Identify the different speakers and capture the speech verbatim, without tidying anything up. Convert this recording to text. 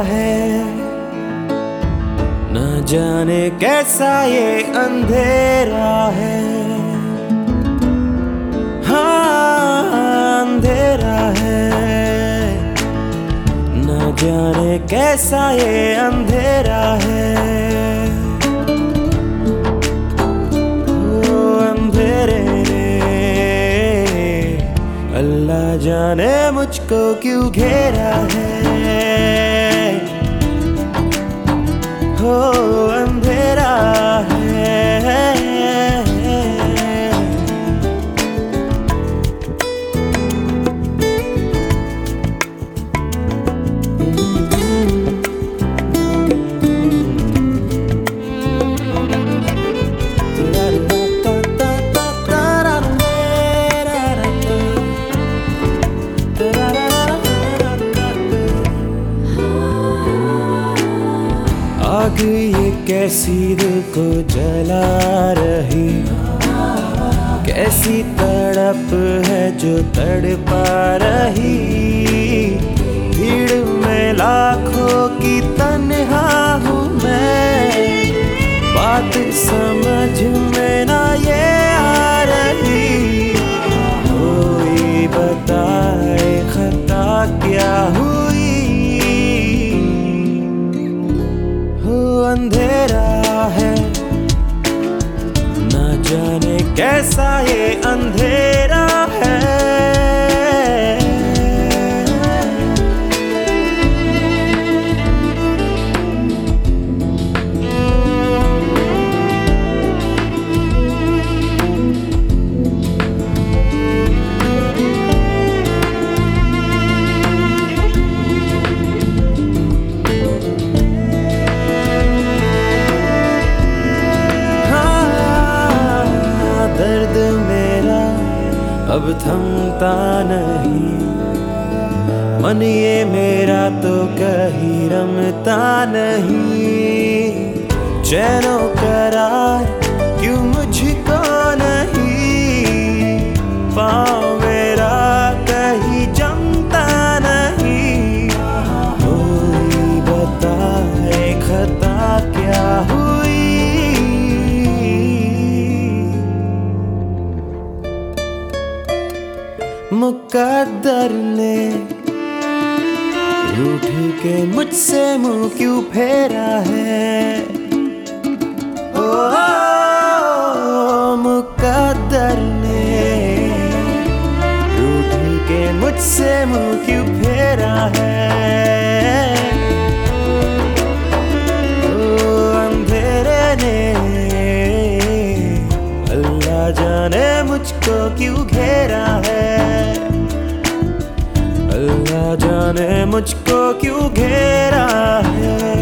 Speaker 1: है, न जाने कैसा ये अंधेरा है। हाँ अंधेरा है, न जाने कैसा ये अंधेरा है। ओ अंधेरे अल्लाह जाने मुझको क्यों घेरा है। हो अंधेरा है। आग ये कैसी दिल को जला रही, कैसी तड़प है जो तड़पा रही। भीड़ में लाखों की तन्हा हूँ मैं, बात समझ में ना ये आ रही। कोई बताए खता क्या हुई। अंधेरा है, न जाने कैसा ये अंधेरा है। अब थमता नहीं मन ये मेरा तो कहीं रमता नहीं। चैनो करार क्यों मुझको नहीं, पाँव मेरा कहीं जमता नहीं। कोई बताए खता क्या हुई। मुकद्दर ने रूठ के मुझसे मुंह क्यों फेरा है। ओ, ओ मुकद्दर ने रूठ के मुझसे मुंह क्यों फेरा है। ओ अंधेरे ने अल्लाह जाने मुझको क्यों घेरा है। अल्लाह जाने मुझको क्यों घेरा है।